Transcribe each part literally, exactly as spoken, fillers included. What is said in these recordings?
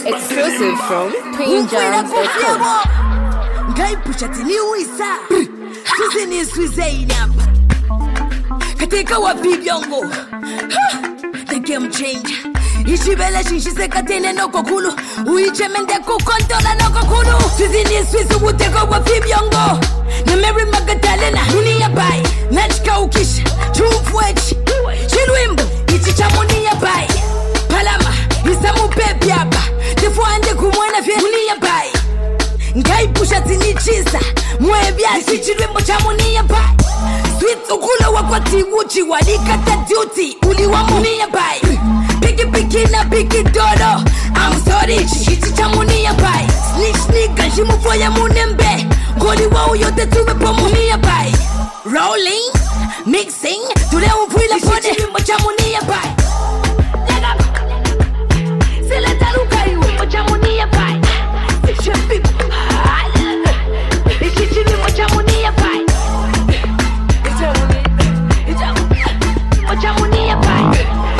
Exclusive from queen jams dot com. Guy push at new isa. Susan is Suzainab. Kateka wa bibiongo. The game change. Ishibele shinshise katene no kokulu. Uichemende kukontola no kokulu. Susan is Suzu uteka wa bibiongo. Na Mary Magdalena. Dunia bai. Nachka ukisha. Chumfwechi. Chilwimbo. Ichicha munia bai. Palama. Isamu pepe hapa. Tefuande kumwana vya dunia bai. Ngai pusha tinichisa. Mwebia sichilwimbo cha munia bai. Sweet ukula wakati uchi walikata duty. Uliwa munia bai. Piki piki na piki dodo. I'm sorry chichi cha munia bai. Snitch nigga shimufoya munembe. Goli wao yote tumepo munia bai. Rolling, mixing, tule upuila pone. Sichilwimbo cha munia bai. Seleta luka iwe cha munia bai. Sichepi Ichichilwimbo cha munia bai. Cha munia bai.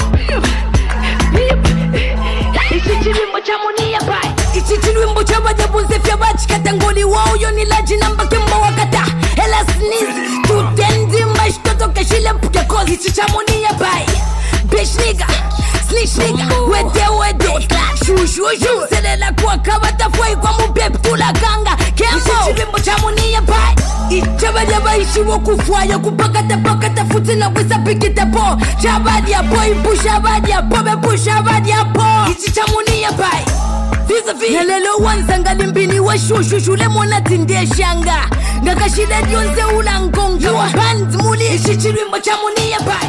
Ichichilwimbo cha munia bai. Ichichilwimbo cha wajabunze fya bachi katangoli wao yoni laji namba kimbo wakata. Ela sneeze tutendi mashtoto keshile mpuke kozi. Ichicha munia bai. Bitch nigga, snitch nigga, wede wede Shoo shoo shoo, selela kwa kabata fwai kwa mubeb tula ganga Kembo, ichichilwimbo cha munia bai. Ichaba jaba ishiwo kufwaya kupakata pakata futi na wisa pikita po. Chabadi ya po, ipu shabadi ya po, bepu shabadi ya po. Ichicha munia bai. Vis-a-vis Nalelo wanzanga limbini wa shoo shoo shoo lemona tinde shanga. Ngakashida dionze ula ngonga wa band muli. Ichichilwimbo cha munia bai.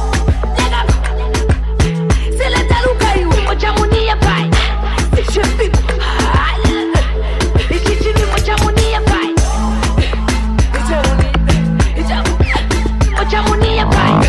Seleta luka iwe cha munia bai. Sichepi Ichichilwimbo cha munia bai. Cha munia bai.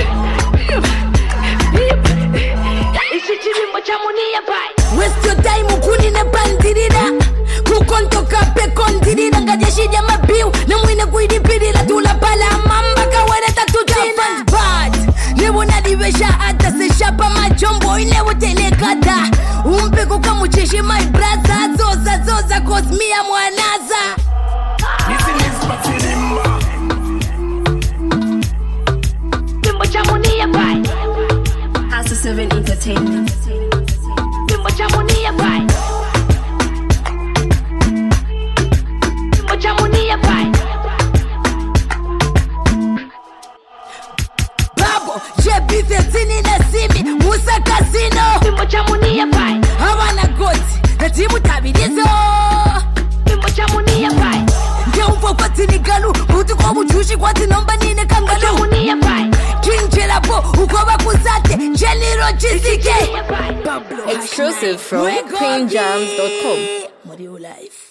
Ichichilwimbo cha munia bai. Waste your time ukuni ne bandirira. Kukontoka pe kondirira. Ngajeshija mabiu na mwine kuidipirira. Tula pala mamba kawere tatujina bad. Lewo nadivesha ata se shapa majombo ilewo telekata. Umpe kuka mucheshi my brother. Zoza zoza kosmia mwanaza. Cha munia bai. Asa seven Entertainment. Bimbo cha munia bai. Bimbo cha munia bai. Babo, Jebi thelathini na simi, Musa Casino. Bimbo cha munia bai. Hawana goti, na timu tabirizo. Bimbo cha munia bai. Ngeumfo kwa tinigalu, utu kwa mujushi kwa tinomba nine kangalu. Cha munia bai. Kinjela po, ukoba kuzate, Jeliro Chisike. Exclusive from queen jams dot com. Mario Life.